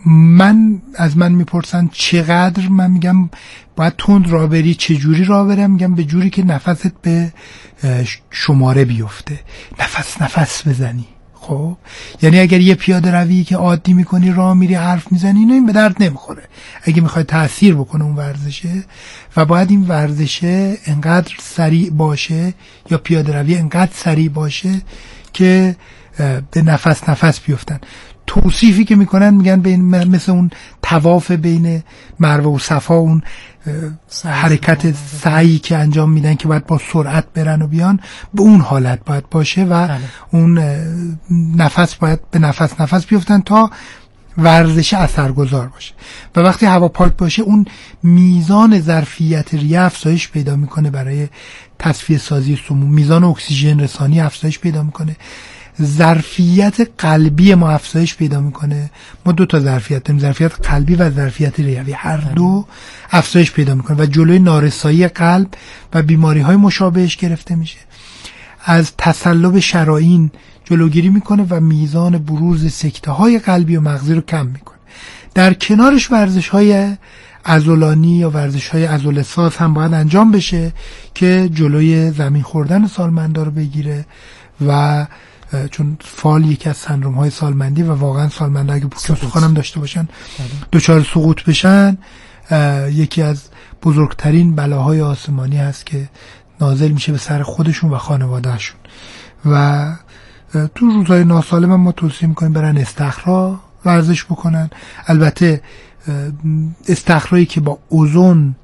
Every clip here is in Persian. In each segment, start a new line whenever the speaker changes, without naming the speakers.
از من میپرسن چقدر، من میگم باید تند راه بری. چه جوری راه برم؟ میگم به جوری که نفست به شماره بیفته، نفس بزنی. خب یعنی اگر یه پیاده روی که عادی میکنی، راه میری حرف میزنی، این به درد نمیخوره اگه میخوای تأثیر بکنه اون ورزشه. و باید این ورزشه انقدر سریع باشه یا پیاده روی انقدر سریع باشه که به نفس بیفتن. توصیفی که میکنن میگن مثل اون طواف بین مروه و صفا، اون حرکت سعی که انجام میدن که باید با سرعت برن و بیان، به اون حالت باید باشه و اون نفس باید به نفس بیفتن تا ورزش اثرگذار باشه. و وقتی هوا پاک باشه اون میزان ظرفیت ریه افزایش پیدا میکنه برای تصفیه سازی سموم، میزان اکسیژن رسانی افزایش پیدا میکنه، ظرفیت قلبی ما افزایش پیدا میکنه. ما 2 تا ظرفیت داریم، ظرفیت قلبی و ظرفیت ریوی، هر دو افزایش پیدا میکنه و جلوی نارسایی قلب و بیماری های مشابهش گرفته میشه. از تصلب شرائین جلوگیری میکنه و میزان بروز سکته های قلبی و مغزی رو کم میکنه. در کنارش ورزش های عضلانی یا ورزش های عضله ساز هم باید انجام بشه که جلوی زمین خوردن سالمندا رو بگیره و چون فال یکی از سندروم های سالمندی و واقعا سالمندا اگه پوست استخوانم داشته باشن دچار سقوط بشن، یکی از بزرگترین بلاهای آسمانی هست که نازل میشه به سر خودشون و خانوادهشون. و تو روزهای ناسالم ما توصیه میکنیم برن استخرا ورزش بکنن. البته استخرایی که با اوزون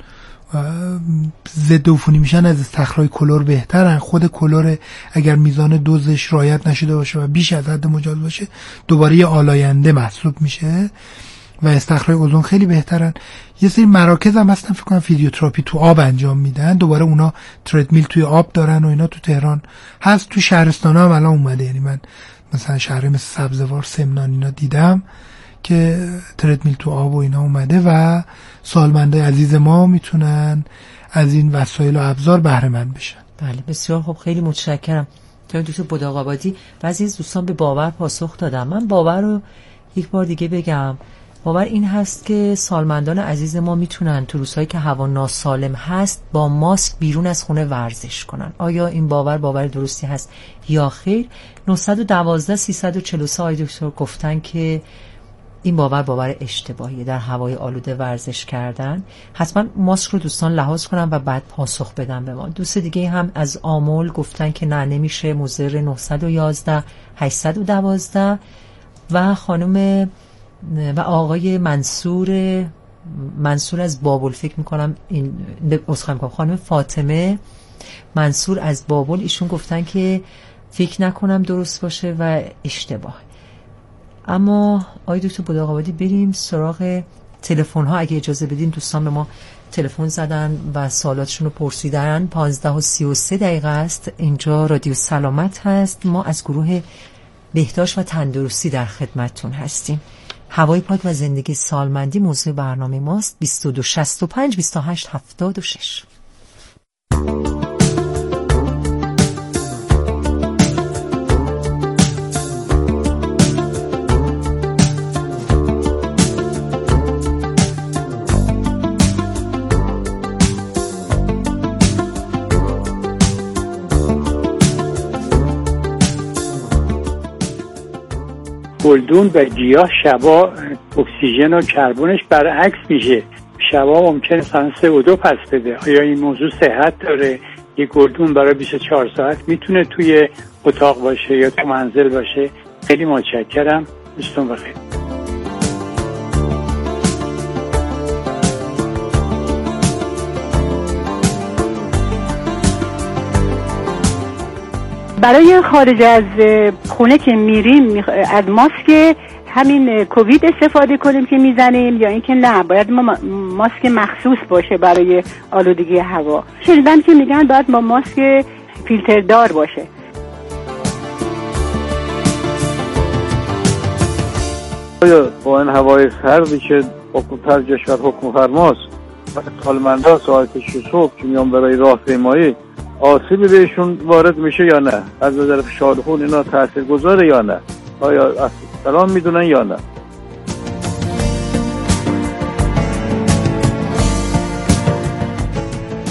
ضد عفونی میشن از استخرای کلور بهترن. خود کلور اگر میزان دوزش رعایت نشده باشه و بیش از حد مجاز باشه دوباره یه آلاینده محسوب میشه و استخرای اوزون خیلی بهترن. یه سری مراکز هم هستن فکر کنم فیزیوتراپی تو آب انجام میدن، دوباره اونا تردمیل توی آب دارن و اینا تو تهران هست، تو شهرستان هم الان اومده. یعنی من مثلا شهری مثل سبزوار، سمنان اینا دیدم که تردمیل تو آب و اینا اومده و سالمندای عزیز ما میتونن از این وسایل و ابزار بهره مند بشن.
بله بسیار خب، خیلی متشکرم. دکتر بداغ‌آبادی، بعضی از دوستان به باور پاسخ دادن. من باور رو یک بار دیگه بگم. باور این هست که سالمندان عزیز ما میتونن تو روزهایی که هوا ناسالم هست با ماسک بیرون از خونه ورزش کنن. آیا این باور درستی هست یا خیر؟ 912 343 آقای دکتر گفتن که این باور اشتباهیه، در هوای آلوده ورزش کردن. حتما ماسک رو دوستان لحاظ کنن و بعد پاسخ بدن به ما. دوست دیگه هم از آمل گفتن که نه نمیشه، مضر. 911 812 و خانم و آقای منصور از بابل فکر میکنم این خانم فاطمه منصور از بابل، ایشون گفتن که فکر نکنم درست باشه و اشتباه. اما آقای دکتر بداغ‌آبادی بریم سراغ تلفن ها اگه اجازه بدین. دوستان به ما تلفن زدن و سوالاتشون رو پرسیدن. 15:33 است. اینجا رادیو سلامت هست. ما از گروه بهداشت و تندرستی در خدمتتون هستیم. هوای پاک و زندگی سالمندی موضوع برنامه ماست. 2265 2876.
گلدون و گیاه شبا اکسیژن و کربنش برعکس میشه. شبا ممکنه مثلا CO2 پس بده. آیا این موضوع صحت داره؟ یه گلدون برای 24 ساعت میتونه توی اتاق باشه یا تو منزل باشه؟ خیلی متشکرم. دوستان بخیر.
برای خارج از خونه که میریم از ماسک همین کووید استفاده کنیم که میزنیم، یا اینکه نه باید ما ماسک مخصوص باشه برای آلودگی هوا؟ شنیدم که میگن باید ما ماسک فیلتر دار باشه.
با این هوای سردی که حکومت کشور حکم فرماست، سالمندا ساعت 6 صبح که میان برای راهپیمایی، آسیبی بهشون وارد میشه یا نه؟ از نظر فشار خون اینا تاثیرگذاره یا نه؟ آیا سلام میدونن یا نه؟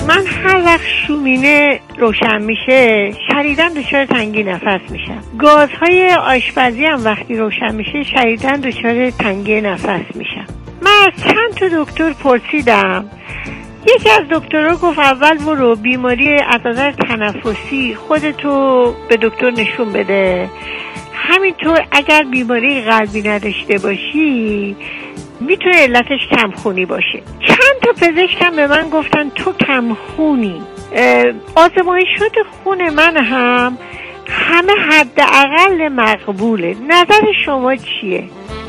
من هر وقت شومینه روشن میشه شدیداً دچار تنگی نفس میشم. گازهای آشپزی هم وقتی روشن میشه شدیداً دچار تنگی نفس میشم. من از چند تا دکتر پرسیدم. یکی از دکترها گفت اول برو بیماری از نظر تنفسی خودتو به دکتر نشون بده، همینطور اگر بیماری قلبی نداشته باشی میتونه علتش کمخونی باشه. چند تا پزشکم به من گفتن تو کمخونی. آزمایشات خون من هم همه حداقل مقبوله. نظر شما چیه؟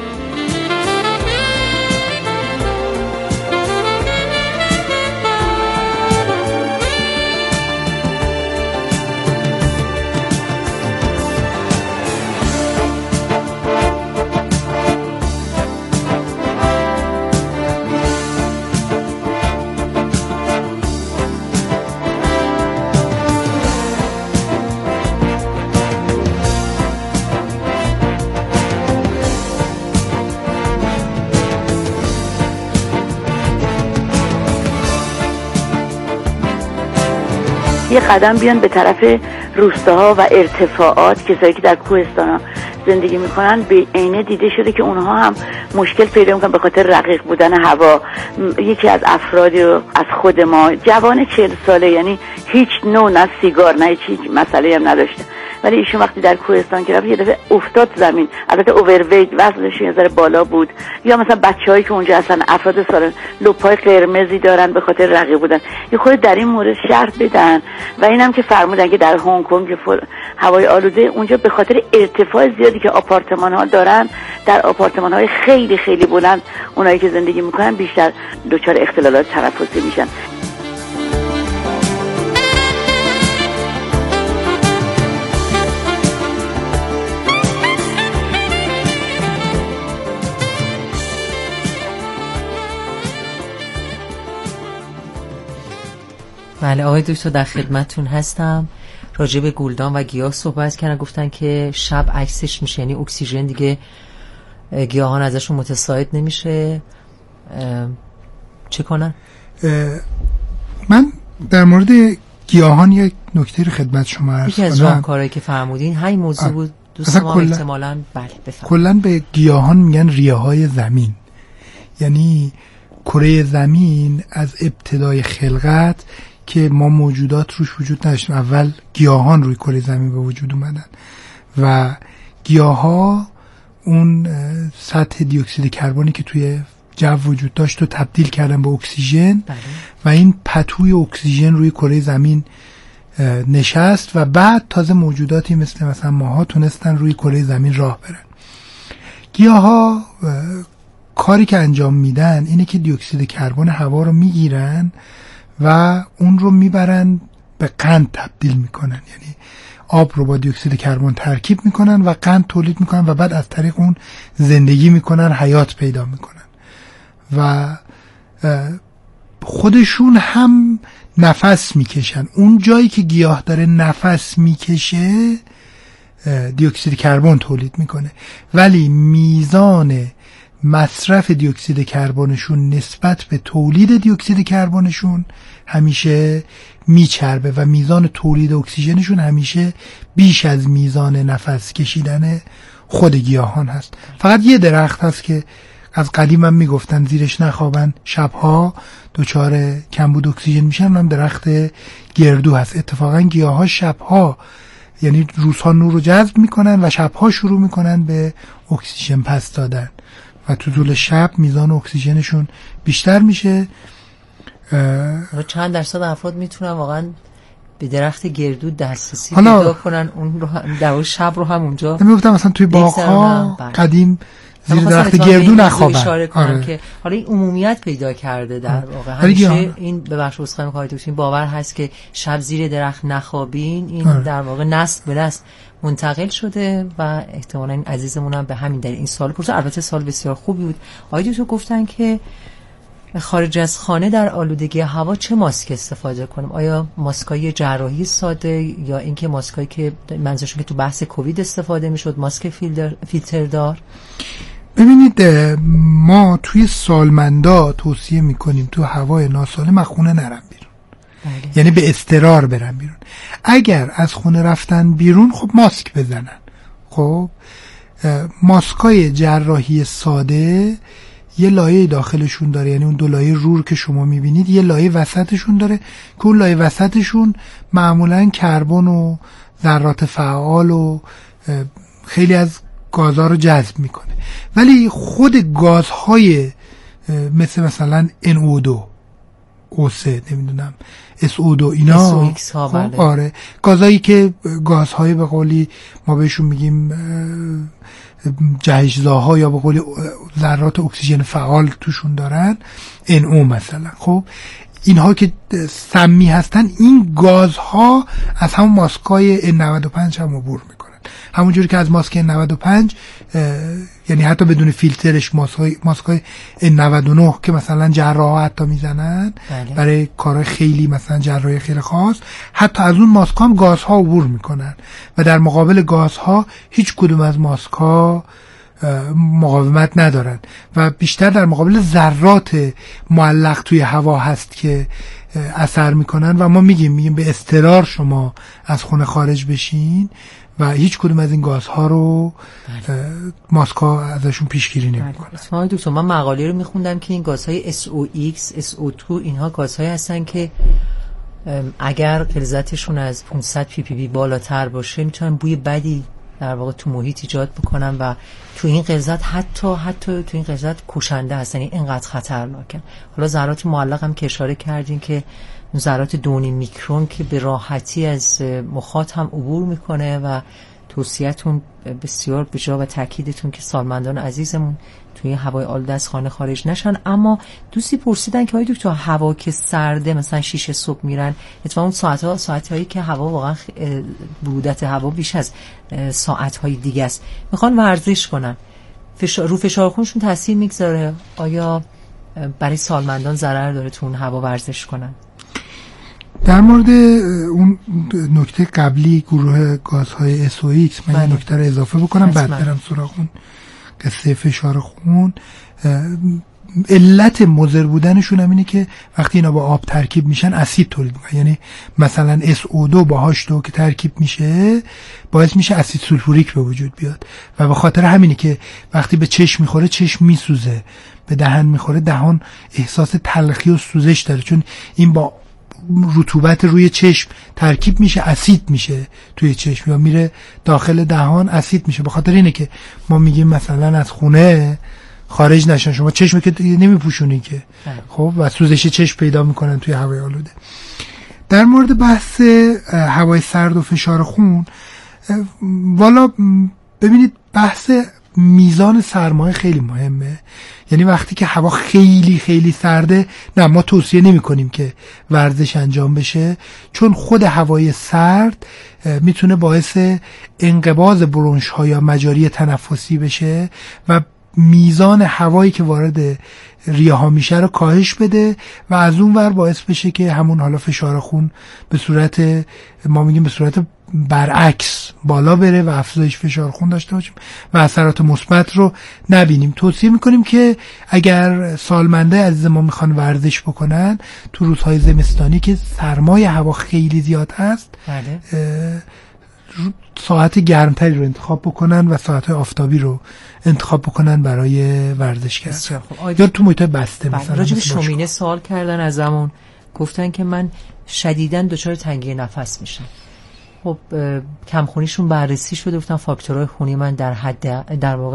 یه قدم بیان به طرف روستاها و ارتفاعات. کسایی که در کوهستان زندگی میکنن به عینه دیده شده که اونها هم مشکل پیدا میکنن به خاطر رقیق بودن هوا. یکی از افرادی رو از خود ما جوان 40 ساله، یعنی هیچ نوع نه سیگار نه هیچ مسئله هم نداشته، ولی ایشون وقتی در کوهستان که رفت یه دفعه افتاد زمین. البته اوورویت، وزنش یه ذره بالا بود. یا مثلا بچه‌هایی که اونجا هستن افراد سالن لپای قرمزی دارن به خاطر رقیق بودن. یه خورده در این مورد شرح بدن. و اینم که فرمودن که در هنگ کنگ که هوای آلوده اونجا به خاطر ارتفاع زیادی که آپارتمان‌ها دارن، در آپارتمان‌های خیلی خیلی بلند اونایی که زندگی میکنن بیشتر دچار اختلالات تنفسی میشن.
بله آقای دکتر در خدمتتون هستم. راجع به گلدان و گیاه صحبت کردن، گفتن که شب عکسش میشه، یعنی اکسیژن دیگه گیاهان ازشون متساعد نمیشه. چه کنن؟
من در مورد گیاهان یک نکته رو خدمت شما عرض کنم.
یکی از راهکارهایی که فرمودین همین موضوع بود. دوستان ما احتمالاً بله بفرمایید.
کلاً به گیاهان میگن ریه‌های زمین، یعنی کره زمین از ابتدای خلقت که ما موجودات روش وجود نداشتیم، اول گیاهان روی کره زمین به وجود اومدن و گیاها اون سطح دی اکسید کربنی که توی جو وجود داشت رو تبدیل کردن به اکسیژن و این پتوی اکسیژن روی کره زمین نشست و بعد تازه موجوداتی مثلا ماها تونستن روی کره زمین راه برن. گیاها کاری که انجام میدن اینه که دی اکسید کربن هوا رو میگیرن و اون رو میبرن به قند تبدیل میکنن، یعنی آب رو با دی اکسید کربن ترکیب میکنن و قند تولید میکنن و بعد از طریق اون زندگی میکنن، حیات پیدا میکنن و خودشون هم نفس میکشن. اون جایی که گیاه داره نفس میکشه دی اکسید کربن تولید میکنه، ولی میزان مصرف دی اکسید کربنشون نسبت به تولید دی اکسید کربنشون همیشه میچربه و میزان تولید اکسیژنشون همیشه بیش از میزان نفس کشیدن خود گیاهان هست. فقط یه درخت هست که از قدیم هم میگفتن زیرش نخوابن شبها دچار کمبود اکسیژن میشن، اونم درخت گردو هست. اتفاقا گیاها شبها یعنی روزها نور رو جذب میکنن و شبها شروع میکنن به اکسیژن پس دادن و تو طول شب میزان اکسیژنشون بیشتر میشه.
چند درصد افراد میتونن واقعا به درخت گردو دسترسی پیدا کنن، اون رو در شب رو هم اونجا
نمیگفتم مثلا توی باغ‌ها قدیم زیر درخت گردو نخوابن.
اشاره کنم که حالا این عمومیت پیدا کرده در واقع. همیشه این به بخش اسخای کاریتوسین باور هست که شب زیر درخت نخوابین، این در واقع نسل به نسل منتقل شده و احتمالاً این عزیزمون هم به همین دلیل این سال پرسید. البته سال بسیار خوبی بود. آقای دکتر گفتن که خارج از خانه در آلودگی هوا چه ماسک استفاده کنیم؟ آیا ماسکای جراحی ساده یا اینکه ماسکایی که منظورشون که تو بحث کووید استفاده میشد ماسک فیلتر دار؟
ببینید ما توی سالمندا توصیه میکنیم تو هوای ناسالم از خونه نرم بیرون. یعنی به اضطرار برن بیرون. اگر از خونه رفتن بیرون خب ماسک بزنن. خب ماسکای جراحی ساده یه لایه داخلشون داره، یعنی اون دو لایه رور که شما میبینید یه لایه وسطشون داره که اون لایه وسطشون معمولا کربن و ذرات فعال و خیلی از گازها رو جذب میکنه. ولی خود گازهای مثلا NO2 O3 نمیدونم SO2 اینا
بله.
آره گازهایی که گازهای به قولی ما بهشون میگیم جهشزاها یا به قولی ذرات اکسیژن فعال توشون دارن NO مثلا. خب اینها که سمی هستن، این گازها از همون ماسکای N95 هم عبور میکنن، همونجوری که از ماسک N95 یعنی حتی بدون فیلترش ماسکای N99 که مثلا جراحا حتی میزنن برای کارهای خیلی مثلا جراحی خیلی خاص، حتی از اون ماسک هم گازها عبور میکنن و در مقابل گازها هیچ کدوم از ماسکها مقاومت ندارن و بیشتر در مقابل ذرات معلق توی هوا هست که اثر میکنن و ما میگیم به اضطرار شما از خونه خارج بشین و هیچ کدوم از این گازها رو ماسک‌ها ازشون پیشگیری نمی‌کنن.
دکتر من مقاله رو میخوندم که این گازهای SOX، SO2 اینها گازهایی هستن که اگر غلظتشون از 500 ppb بالاتر باشه میتونن بوی بدی در واقع تو محیط ایجاد بکنن و تو این غلظت حتی تو این غلظت کشنده هستن، یعنی اینقدر خطرناکن. حالا ذرات معلق هم که اشاره کردین که ذرات 2.5 میکرون که به راحتی از مخاط هم عبور میکنه و توصیه‌تون بسیار بجا و تاکیدتون که سالمندان عزیزمون توی هوای آلوده از خانه خارج نشن. اما دوستی پرسیدن که آیا دکتر هوا که سرده مثلا 6 صبح میرن، اتفاقا ساعت‌هایی که هوا واقعا برودت هوا بیش از ساعت‌های دیگه است، میخوان ورزش کنن، رو فشار خونشون تاثیر میگذاره؟ آیا برای سالمندان ضرر داره تو اون هوا ورزش کنن؟
در مورد اون نکته قبلی گروه گازهای SOX من این نکته رو اضافه بکنم بعد برم سراغ اون قصه فشار خون. علت مضر بودنشون هم اینه که وقتی اینا با آب ترکیب میشن اسید تولید میکنن، یعنی مثلا SO2 با H2 که ترکیب میشه باعث میشه اسید سولفوریک به وجود بیاد و به خاطر همینه که وقتی به چشم میخوره چشم میسوزه، به دهن میخوره دهان احساس تلخی و سوزش داره، چون این با رطوبت روی چشم ترکیب میشه اسید میشه توی چشم یا میره داخل دهان اسید میشه. به خاطر اینه که ما میگیم مثلا از خونه خارج نشن، شما چشم که نمیپوشونی که خب و سوزش چشم پیدا میکنن توی هوای آلوده. در مورد بحث هوای سرد و فشار خون، والا ببینید بحث میزان سرمایه خیلی مهمه. یعنی وقتی که هوا خیلی خیلی سرده نه ما توصیه نمی کنیم که ورزش انجام بشه، چون خود هوای سرد میتونه باعث انقباض برونش ها یا مجاری تنفسی بشه و میزان هوایی که وارد ریه ها میشه رو کاهش بده و از اون ور باعث بشه که همون حالا فشار خون به صورت ما میگیم به صورت برعکس بالا بره و افزایش فشار خون داشته باشیم و اثرات مثبت رو نبینیم. توصیه میکنیم که اگر سالمنده عزیز ما میخوان ورزش بکنن تو روزهای زمستانی که سرمای هوا خیلی زیاد هست ساعت گرمتری رو انتخاب بکنن و ساعت آفتابی رو انتخاب بکنن برای ورزش کردن یا تو محیط بسته. مثلا
راجع به شومینه سوال کردن ازمون، گفتن که من شدیداً دچار تنگی نفس میشم. خب کمخونیشون بررسی شده، گفتن فاکتورهای خونی من در حد در واقع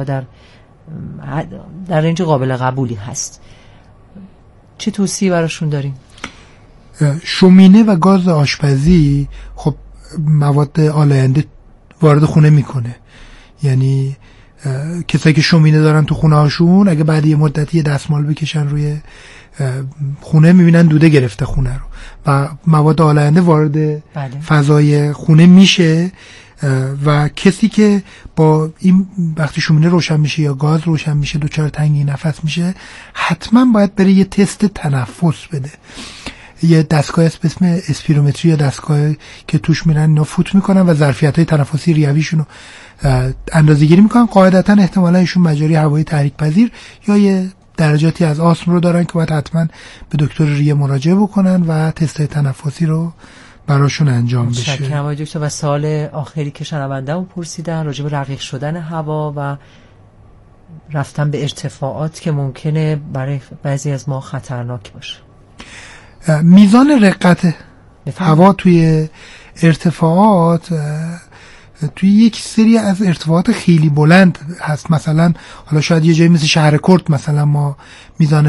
در رنج قابل قبولی هست. چه توصیه براشون داریم؟
شومینه و گاز آشپزی خب مواد آلاینده وارد خونه میکنه، یعنی کسایی که شومینه دارن تو خونه هاشون اگه بعد یه مدتی دستمال بکشن روی خونه میبینن دوده گرفته خونه رو و مواد آلاینده وارد فضای خونه میشه و کسی که با این وقتی شومینه روشن میشه یا گاز روشن میشه دچار تنگی نفس میشه حتما باید بره یه تست تنفس بده. یه دستگاه به اسم اسپیرومتری یا دستگاهی که توش میرن اینا فوت میکنن و ظرفیت‌های تنفسی ریویشون رو اندازه‌گیری میکنن. قاعدتاً احتمالاً ایشون مجاری هوایی تحریک پذیر یا یه درجاتی از آسم رو دارن که باید حتما به دکتر ریه مراجعه بکنن و تست‌های تنفسی رو براشون انجام بشه.
متشکرم آقای دکتر. و سوال آخری که شنونده‌مون پرسیدن راجع به رقیق شدن هوا و رفتن به ارتفاعات که ممکنه برای بعضی از ما خطرناک باشه.
میزان رقت هوا توی ارتفاعات توی یک سری از ارتفاعات خیلی بلند هست. مثلا حالا شاید یه جایی مثل شهر کرد مثلا ما میزان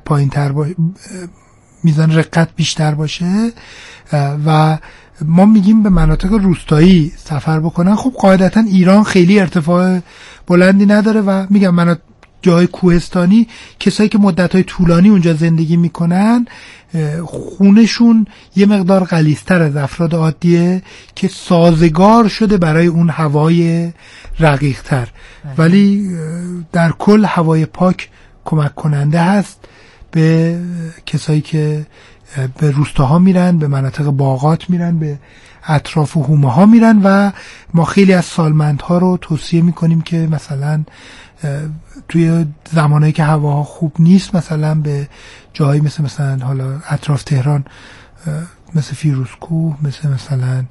رقت بیشتر باشه و ما میگیم به مناطق روستایی سفر بکنن. خب قاعدتا ایران خیلی ارتفاع بلندی نداره و میگم جای کوهستانی کسایی که مدت‌های طولانی اونجا زندگی میکنن خونشون یه مقدار غلیظ‌تر از افراد عادیه که سازگار شده برای اون هوای رقیق‌تر، ولی در کل هوای پاک کمک کننده هست به کسایی که به روستاها میرن، به مناطق باغات میرن، به اطراف و حومه ها میرن و ما خیلی از سالمندها رو توصیه میکنیم که مثلا توی زمانهایی که هواها خوب نیست مثلا به جایی مثلا حالا اطراف تهران مثل فیروزکوه، مثلا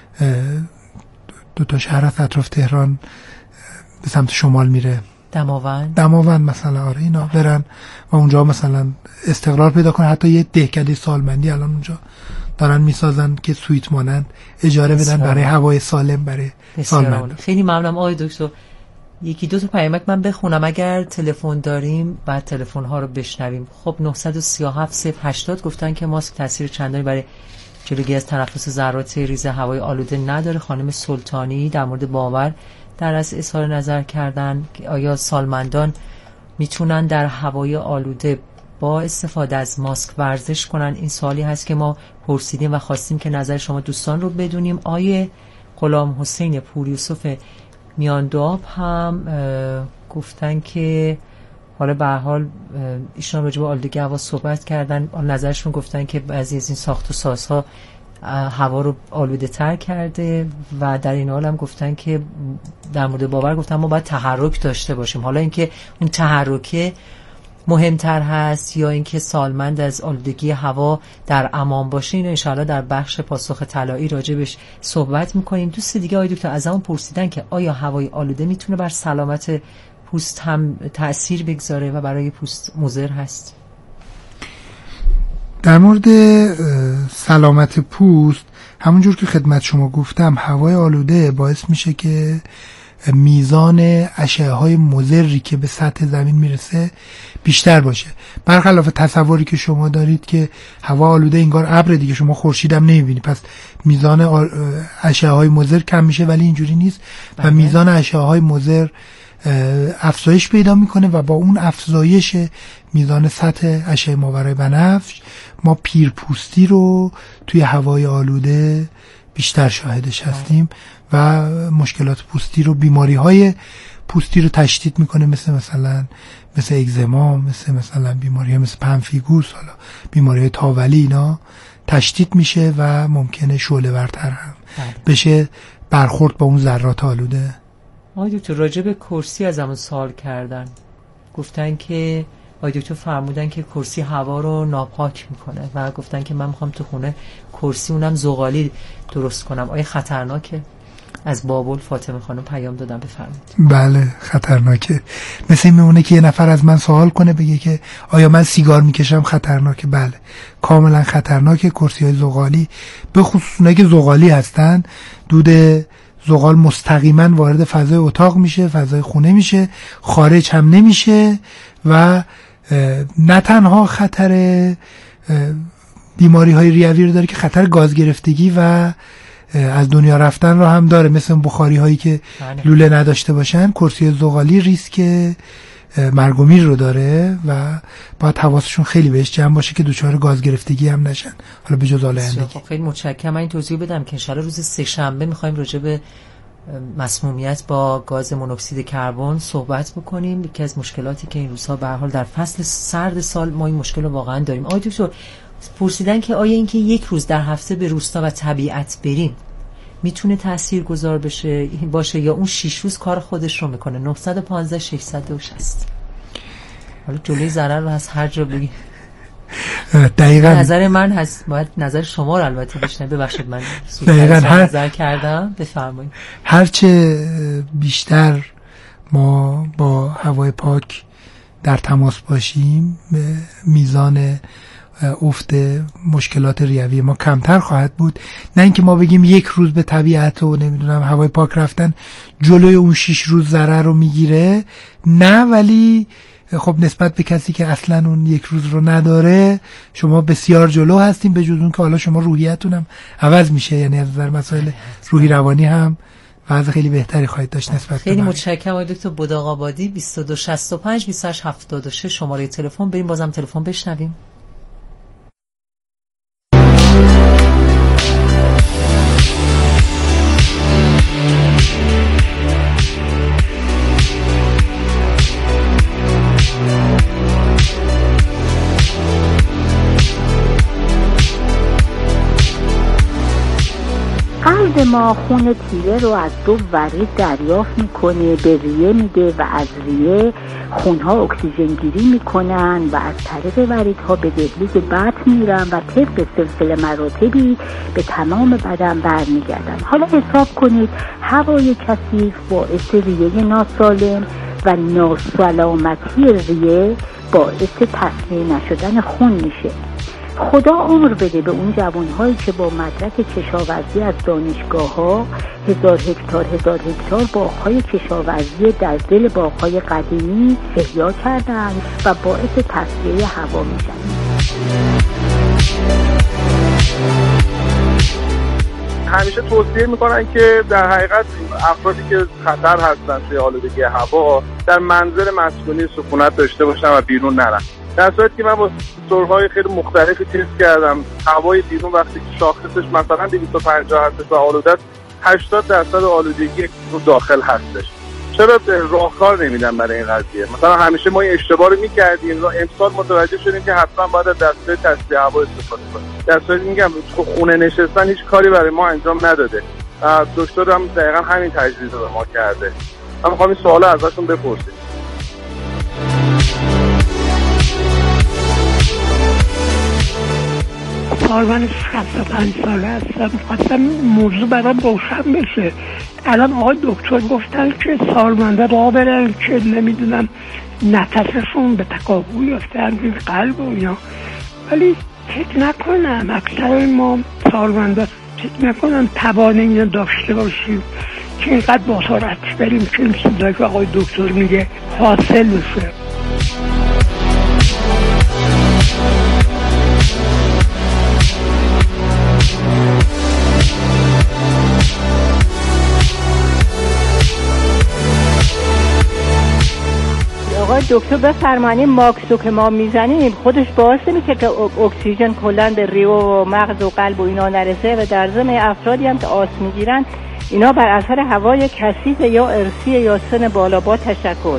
دو تا شهر از اطراف تهران به سمت شمال میره، دماوند مثلا، آره اینا برن و اونجا مثلا استقرار پیدا کنن. حتی یه دهکده سالمندی الان اونجا دارن میسازن که سویت مانند اجاره بدن برای هوای سالم برای سالمند.
خیلی ممنونم آقای دکتر. یکی دو تا پیامک من بخونم اگر تلفن داریم، بعد تلفن ها رو بشنویم. خب 937 گفتن که ماسک تاثیر چندانی برای جلوگیری از تنفس ذرات ریز هوای آلوده نداره. خانم سلطانی در مورد باور در از اظهار نظر کردن که آیا سالمندان میتونن در هوای آلوده با استفاده از ماسک ورزش کنن. این سوالی هست که ما پرسیدیم و خواستیم که نظر شما دوستان رو بدونیم. آیه غلام حسین پور یوسف میاندواب هم گفتن که حالا به هر حال ایشان راجع به آلودگی هوا صحبت کردن، نظرشون گفتن که بعضی از این ساخت و سازها هوا رو آلوده تر کرده و در این حال هم گفتن که در مورد باور گفتن ما باید تحرک داشته باشیم. حالا اینکه اون تحرک مهمتر هست یا اینکه سالمند از آلودگی هوا در امان باشه، اینو انشاءالله در بخش پاسخ طلایی راجبش صحبت میکنیم. دوست دیگه آقای دکتر از همون پرسیدن که آیا هوای آلوده میتونه بر سلامت پوست هم تأثیر بگذاره و برای پوست مضر هست؟
در مورد سلامت پوست همونجور که خدمت شما گفتم هوای آلوده باعث میشه که میزان اشعه های مضری که به سطح زمین میرسه بیشتر باشه، برخلاف تصوری که شما دارید که هوا آلوده انگار ابر دیگه، شما خورشید هم نمیبینی، پس میزان اشعه های مضر کم میشه، ولی اینجوری نیست و میزان اشعه های مضر افزایش پیدا میکنه و با اون افزایش میزان سطح اشعه ماورای بنفش ما پیرپوستی رو توی هوای آلوده بیشتر شاهدش هستیم و مشکلات پوستی رو، بیماری های پوستی رو تشدید میکنه، مثل اگزما، مثلا بیماری ها مثل پنفیگوس، حالا بیماری های تاولی، اینا تشدید میشه و ممکنه شعله ورتر هم بشه برخورد با اون ذرات آلوده.
آقای دکتر راجع به کرسی از همون سوال کردن، گفتن که آقای دکتر فرمودن که کرسی هوا رو ناپاک میکنه و گفتن که من میخوام تو خونه کرسی اونم زغالی درست کنم، آیا خطرناکه؟ از بابل فاطمه خانم پیام دادن، بفرمایید.
بله خطرناکه. مثل این میمونه که یه نفر از من سوال کنه بگه که آیا من سیگار میکشم خطرناکه؟ بله کاملا خطرناکه. کرسی های زغالی به خصوص اونایی که زغالی هستن، دود زغال مستقیما وارد فضای اتاق میشه، فضای خونه میشه، خارج هم نمیشه و نه تنها خطر بیماری های ریوی رو داره که خطر گاز گرفتگی و از دنیا رفتن رو هم داره، مثل بخاری هایی که لوله نداشته باشن. کرسی زغالی ریسک مرگ و میر رو داره و باید حواسشون خیلی بهش جمع باشه که دچار گاز گرفتگی هم نشن. حالا به جز آلایندگی.
خیلی متشکرم. من این توضیح بدم که انشالله روز سه‌شنبه میخوایم راجع به مسمومیت با گاز مونوکسید کربن صحبت بکنیم. یکی از مشکلاتی که این روزها به هر حال در فصل سرد سال ما این مشکل رو واقعا داریم. آقای دکتر پرسیدن که آیا اینکه یک روز در هفته به روستا و طبیعت بریم میتونه تاثیرگذار باشه یا اون 6 روز کار خودش رو میکنه؟ 915 660. حالا جلوی ضرر رو از هر جا بگی.
دقیقاً
نظر من هست، باید نظر شما رو البته بشنویم. ببخشید من
دقیقاً
نظر کردم، بفرمایید.
هرچه بیشتر ما با هوای پاک در تماس باشیم، میزان افت مشکلات ریوی ما کمتر خواهد بود. نه اینکه ما بگیم یک روز به طبیعت و نمیدونم هوای پاک رفتن جلوی اون 6 روز ضرر رو میگیره، نه، ولی خب نسبت به کسی که اصلا اون یک روز رو نداره شما بسیار جلو هستیم، به جز اون که حالا شما روحیتون هم عوض میشه، یعنی از نظر مسائل روحی روانی هم وضع خیلی بهتری خواهید داشت نسبت.
خیلی متشکرم آقای دکتر بداغ‌آبادی. 2265 2876 شماره تلفن. بریم بازم تلفن بشنویم.
قلب ما خون تیره رو از 2 ورید دریافت میکنه، به ریه میده و از ریه خونها اکسیژن گیری میکنن و از طریق وریدها به دهلیز بطن میرن و طبق سلسله مراتبی به تمام بدن برمیگردن. حالا حساب کنید هوای کثیف باعث ریه ناسالم و ناسلامتی ریه باعث تصفیه نشدن خون میشه. خدا عمر بده به اون جوانهایی که با مدرک کشاورزی از دانشگاه‌ها 1000 هکتار باغ‌های کشاورزی در دل باغ‌های قدیمی احیا کردن و باعث تصفیه هوا میشن.
همیشه توصیه میکنن که در حقیقت افرادی که خطر هستن توی آلودگی هوا در منزل مسکونی سکونت داشته باشن و بیرون نرن. در صورتی که من با سورهای خیلی مختلفی تست کردم، هوای بیرون وقتی که شاخصش مثلا 250 هستش و آلوده است، 80% آلودگی رو داخل هستش. چرا راهکار نمیدن برای این قضیه؟ مثلا همیشه ما این اشتباه رو می‌کردیم، امسال متوجه شدیم که حتما باید از دستگاه تصفیه هوا استفاده کنیم. در صورتی میگم خونه نشستن هیچ کاری برای ما انجام نداده. دکتر هم دقیقاً همین تجویز رو به ما کرده. من می‌خوام این سوالا ازشون بپرسیم.
من 65 ساله هستم. خواستم موضوع برام روشن بشه. الان آقای دکتر گفتن که سالمنده راه برن که نمیدونم نفسشون به تقاطع یافته، همین قلب و اینا، ولی فکر نکنم اکثر ما سالمنده فکر نکنم توانایی داشته باشیم که اینقدر با سرعت بریم که این چیزایی که آقای دکتر میگه حاصل بشه.
آقای دکتر بفرمایید ماکسو که ما میزنیم خودش باعث نمیشه که اکسیژن کلا به ریه و مغز و قلب و اینا نرسه و در ضمن افرادی هم که آس میگیرن اینا بر اثر هوای کثیف یا ارثی یا سن بالا با تشکر.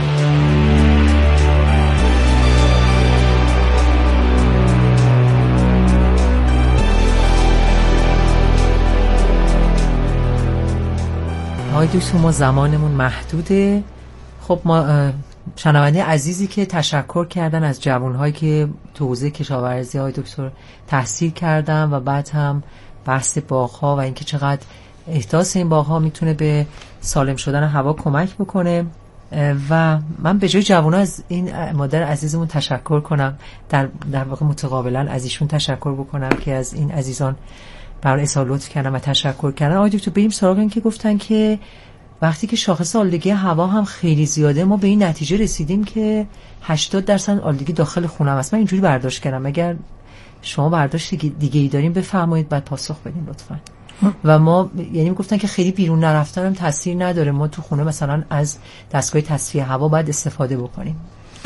آقای دکتر ما زمانمون محدوده. خب ما شنونده عزیزی که تشکر کردن از جوانهایی که تو حوزه کشاورزی های دکتر تحصیل کردن و بعد هم بحث باغ‌ها و اینکه چقدر احداث این باغ‌ها میتونه به سالم شدن هوا کمک بکنه و من به جای جوانها از این مادر عزیزمون تشکر کنم، در واقع متقابلا از ایشون تشکر بکنم که از این عزیزان برای اظهار لطف کردن و تشکر کردن. آقای دکتر بریم سراغ این که گفتن که وقتی که شاخص آلودگی هوا هم خیلی زیاده ما به این نتیجه رسیدیم که 80% آلودگی داخل خونه است. من اینجوری برداشت کردم، اگر شما برداشت دیگه ای دارین بفرمایید بعد پاسخ بدین لطفاً. و ما یعنی گفتن که خیلی بیرون نرفتن هم تاثیر نداره، ما تو خونه مثلا از دستگاه تصفیه هوا باید استفاده بکنیم.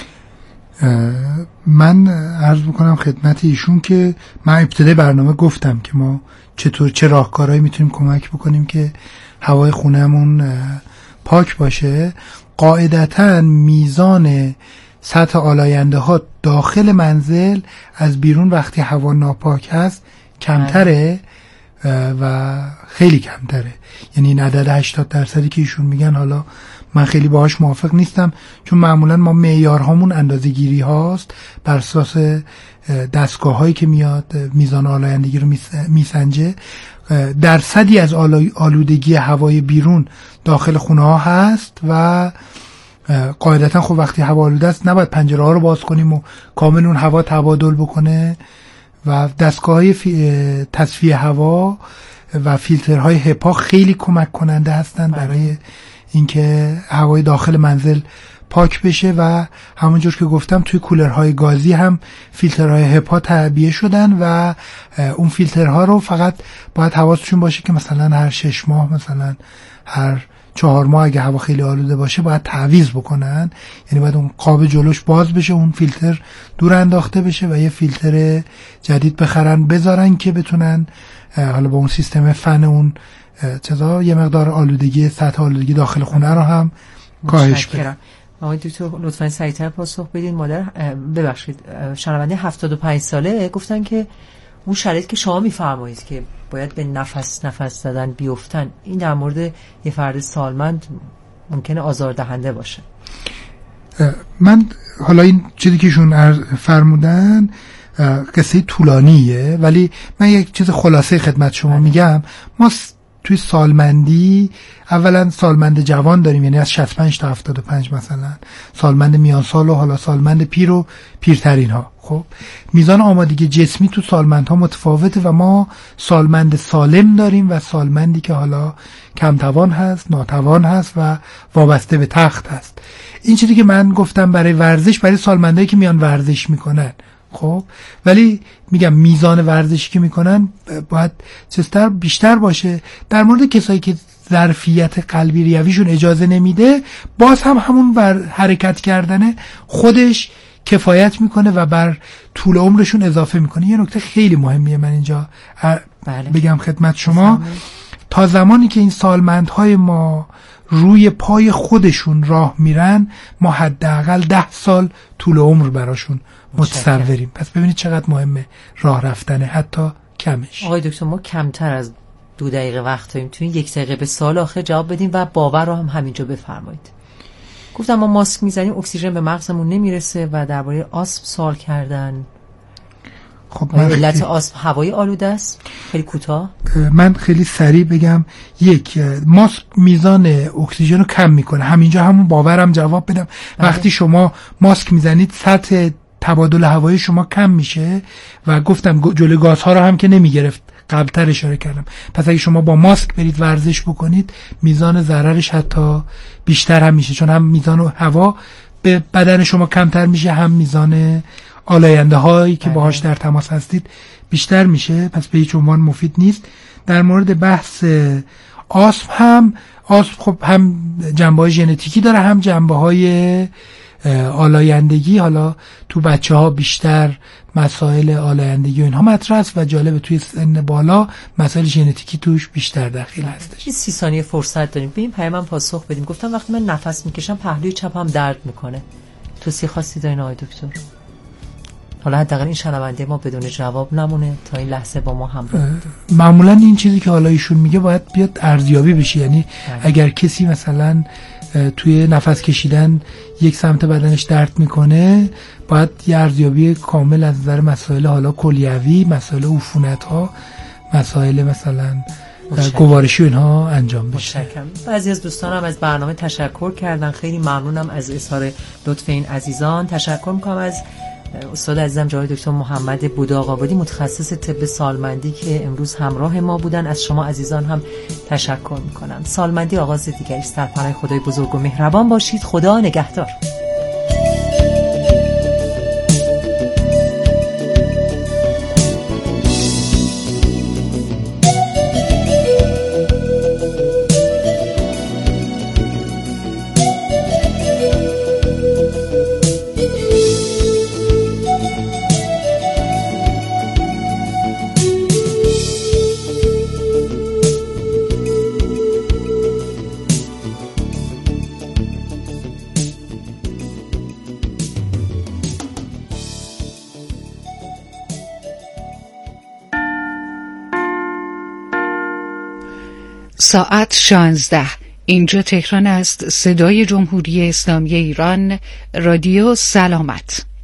من عرض بکنم خدمت ایشون که من ابتدای برنامه گفتم که ما چه راهکارهایی میتونیم کمک بکنیم که هوای خونهمون پاک باشه. قاعدتاً میزان سطح آلاینده ها داخل منزل از بیرون وقتی هوا ناپاک هست کمتره و خیلی کمتره. یعنی این عدد 80% که ایشون میگن حالا من خیلی باهاش موافق نیستم، چون معمولا ما معیارهامون اندازه‌گیری هاست بر اساس دستگاه‌هایی که میاد میزان آلایندگی رو میسنجه. درصدی از آلودگی هوای بیرون داخل خونه ها هست و قاعدتا خب وقتی هوا آلوده است نباید پنجره ها رو باز کنیم و کامل اون هوا تبادل بکنه و دستگاه‌های تصفیه هوا و فیلترهای هپا خیلی کمک کننده هستن برای اینکه هوای داخل منزل پاک بشه و همونجور که گفتم توی کولرهای گازی هم فیلترهای هپا تعبیه شدن و اون فیلترها رو فقط باید حواسشون باشه که مثلا هر 6 ماه مثلا هر 4 ماه اگه هوا خیلی آلوده باشه باید تعویض بکنن، یعنی باید اون قاب جلوش باز بشه، اون فیلتر دور انداخته بشه و یه فیلتر جدید بخرن بذارن که بتونن حالا با اون سیستم فن اون چیزا یه مقدار آلودگی سطح آلودگی داخل خونه رو هم کاهش بدن.
آقای دکتر لطفاً سریعتر پاسخ بدین. مادر ببخشید شنونده 75 ساله گفتن که اون شرایطی که شما میفرمایید که باید به نفس زدن بیفتن، این در مورد یه فرد سالمند ممکنه آزاردهنده باشه.
من حالا این چیزی که ایشون فرمودن قصه طولانیه، ولی من یک چیز خلاصه خدمت شما میگم. ما توی سالمندی اولا سالمند جوان داریم، یعنی از 65 تا 75 مثلا، سالمند میان سال و حالا سالمند پیر و پیرترین ها. خب میزان آمادگی جسمی تو سالمندها متفاوته و ما سالمند سالم داریم و سالمندی که حالا کم توان هست، ناتوان هست و وابسته به تخت هست. این چیزی که من گفتم برای ورزش برای سالمندایی که میان ورزش میکنن، خب ولی میگم میزان ورزشی که میکنن باید بیشتر باشه. در مورد کسایی که ظرفیت قلبی ریویشون اجازه نمیده، باز هم همون حرکت کردن خودش کفایت میکنه و بر طول عمرشون اضافه میکنه. یه نکته خیلی مهمیه من اینجا بگم خدمت شما، تا زمانی که این سالمندهای ما روی پای خودشون راه میرن، ما حداقل 10 سال طول عمر براشون متصوریم. پس ببینید چقدر مهمه راه رفتن، حتی کمش.
آقای دکتر ما کمتر از 2 دقیقه وقت داریم، تو این 1 دقیقه به سوال آخر جواب بدیم و باور رو هم همینجا بفرمایید. گفتم ما ماسک میزنیم اکسیژن به مغزمون نمیرسه و درباره آسم سوال کردن.
خب
علت آسم هوای آلوده است. خیلی کوتاه
من خیلی سریع بگم. یک، ماسک میزان اکسیژن رو کم میکنه. همینجا همون باورم جواب بدم. وقتی شما ماسک میزنید سطح تبادل هوایی شما کم میشه و گفتم جلوی گازها رو هم که نمیگرفت، قبلتر اشاره کردم. پس اگه شما با ماسک برید ورزش بکنید، میزان ضررش حتی بیشتر هم میشه، چون هم میزان هوا به بدن شما کمتر میشه، هم میزان آلاینده هایی که باهاش در تماس هستید بیشتر میشه. پس به هیچ عنوان مفید نیست. در مورد بحث آسم خب هم جنبه‌های ژنتیکی داره، هم جنبه‌های آلایندگی. حالا تو بچه‌ها بیشتر مسائل آلایندگی و اینها مطرح است و جالب توی سن بالا مسائل ژنتیکی توش بیشتر داخل هستش.
30 ثانیه فرصت داریم به این پیام پاسخ بدیم. گفتم وقتی من نفس میکشم پهلوی چپم درد میکنه، توصیه خاصی دارین آقای دکتر؟ حالا حداقل این شنونده ما بدون جواب نمونه تا این لحظه با ما همراه بوده.
معمولا این چیزی که حالا ایشون میگه باید بیاد ارزیابی بشه، یعنی اگر کسی مثلا توی نفس کشیدن یک سمت بدنش درد میکنه، باید یه ارزیابی کامل از نظر مسائل حالا کلیوی، مسائل عفونت‌ها، مسائل مثلا گوارشی و اینها انجام بشه.
بعضی از دوستانم از برنامه تشکر کردن، خیلی ممنونم از اظهار لطف این عزیزان. تشکر میکنم از استاد عزیزم جناب دکتر محمد بوداق‌آبادی، متخصص طب سالمندی که امروز همراه ما بودن. از شما عزیزان هم تشکر میکنم. سالمندی آغاز دیگری است. در پناه خدای بزرگ و مهربان باشید. خدا نگهدار.
ساعت 16. اینجا تهران است، صدای جمهوری اسلامی ایران، رادیو سلامت.